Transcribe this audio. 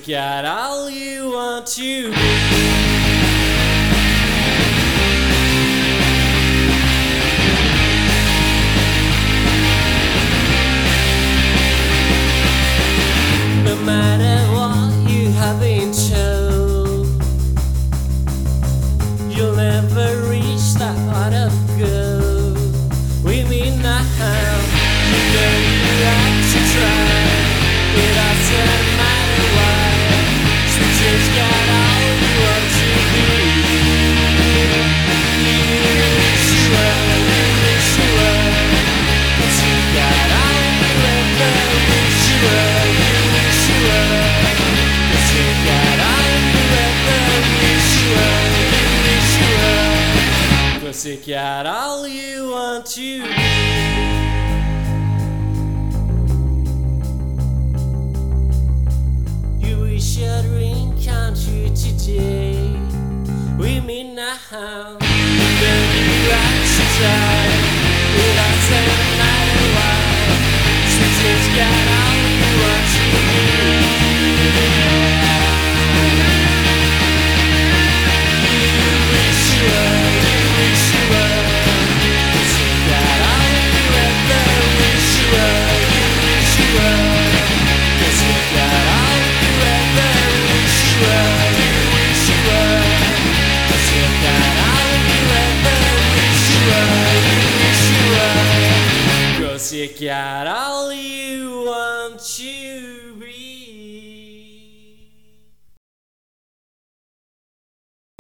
got all you want to be. No matter what you have been told, you'll never reach that pot of gold. We mean now, you know you have to try. It doesn't matter why, so just got all you want to be. You wish you were, but you got all you ever wish you were. You wish you were, but you got all you ever wish you were. You wish you were, 'cause you got all you want to be. Your dream come true today. We mean now, then you have to try. It doesn't matter why, so just got all you want to be. You wish you were, you wish you were, 'cause you got all you ever wish you were. You wish you were, 'cause you got all. You got all you want to